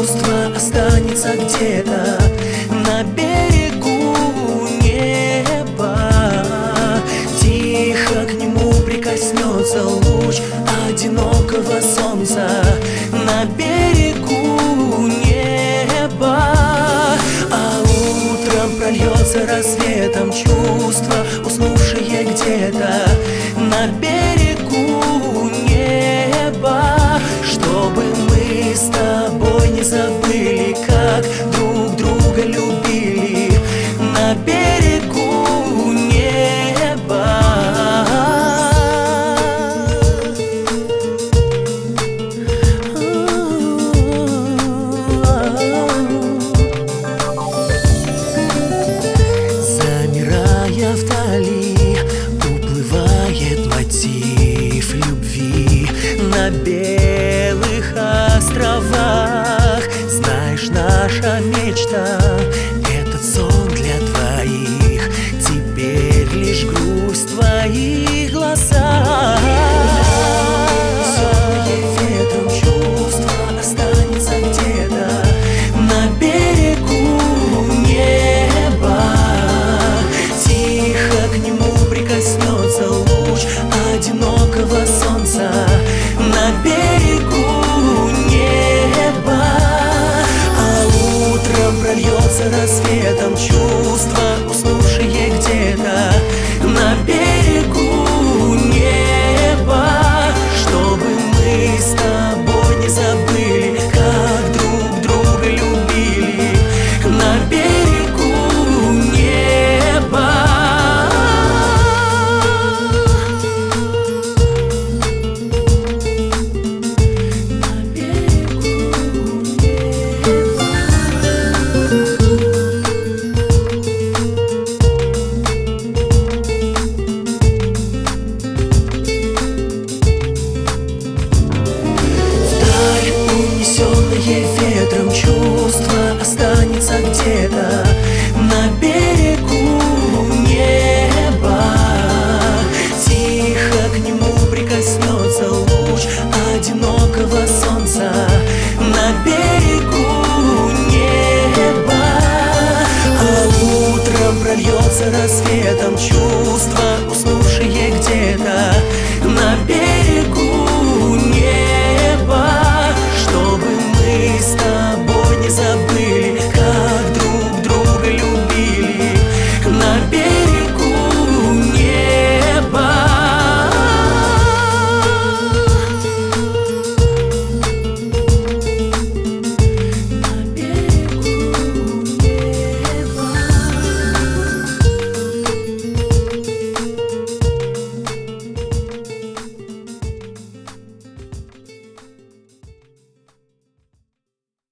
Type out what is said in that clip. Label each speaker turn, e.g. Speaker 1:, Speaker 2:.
Speaker 1: чувство останется где-то на берегу неба. Тихо к нему прикоснется луч одинокого солнца на берегу неба. А утром прольется рассветом чувство, уснувшее где-то на берегу неба. Чтобы мы с тобой не забыли, как друг друга любили на берегу неба. Замирая вдали, уплывает мотив любви на белых островах. Знаешь, наша мечта — этот сон для двоих, теперь лишь грусть в твоих глазах. Ветром чувство останется где-то на берегу неба. Тихо к нему прикоснется луч одинокого солнца на берегу неба. А утром прольется рассветом чувство,